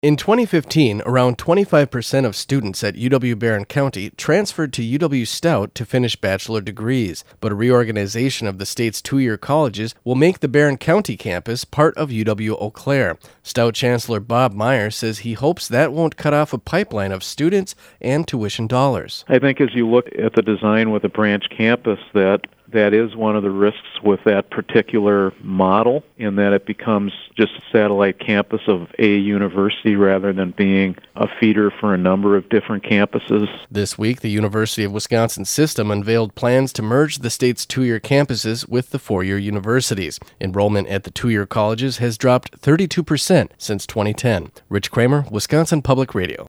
In 2015, around 25% of students at UW-Barron County transferred to UW-Stout to finish bachelor degrees, but a reorganization of the state's two-year colleges will make the Barron County campus part of UW-Eau Claire. Stout Chancellor Bob Meyer says he hopes that won't cut off a pipeline of students and tuition dollars. I think as you look at the design with a branch campus, that is one of the risks with that particular model, in that it becomes just a satellite campus of a university rather than being a feeder for a number of different campuses. This week, the University of Wisconsin system unveiled plans to merge the state's two-year campuses with the four-year universities. Enrollment at the two-year colleges has dropped 32% since 2010. Rich Kramer, Wisconsin Public Radio.